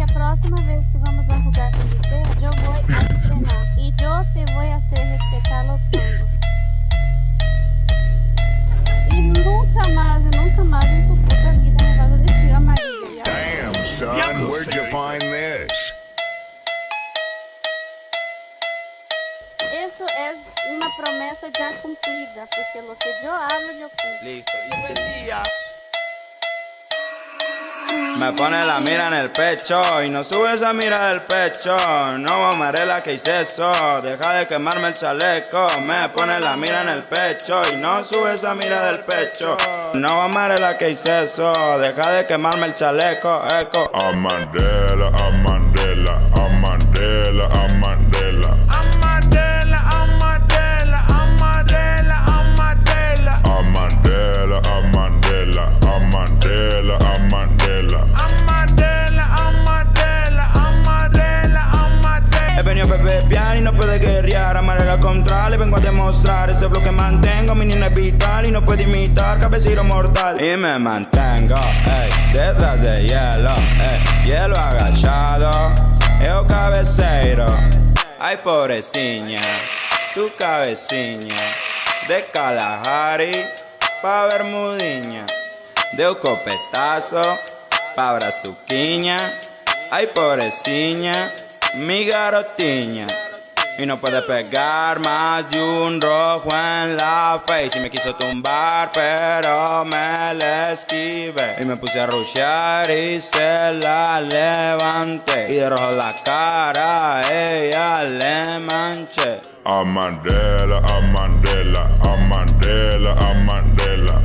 a próxima vez que vamos a jugar con usted, yo voy a entrenar y yo te voy a hacer respetar los bangos. Y nunca más en su puta vida me vas a decir amarillo. Damn, son, where'd you find this? Eso es una promesa ya cumplida, porque lo que yo hablo, yo cumplo. Listo. Me pone la mira en el pecho y no sube esa mira del pecho. No, Amarela, que hice eso. Deja de quemarme el chaleco. Me pone la mira en el pecho y no sube esa mira del pecho. No, Amarela, que hice eso. Deja de quemarme el chaleco. Eco. Amandela, Amandela, Amandela, Amandela. Amadela, Amadela, Amadela, Amadela. Amandela, Amandela, Amandela, Amandela. Amadela, Amadela, Amadela, Amadela. He venido a beber y no puede guerrear. Amarela contra, le vengo a demostrar. Este bloque mantengo, mi niño es vital y no puede imitar cabecero mortal. Y me mantengo, detrás de hielo, hielo agachado. Eu cabeceiro, ay pobrecina, tu cabeciña. De Kalahari pa Bermudiña. De un copetazo pa Brazuquiña. Ay pobrecina, mi garotiña. Y no puede pegar más de un rojo en la face. Y me quiso tumbar pero me le esquivé. Y me puse a rushear y se la levanté. Y de rojo la cara a ella le manché. Amandela, Amandela, Amandela, Amandela.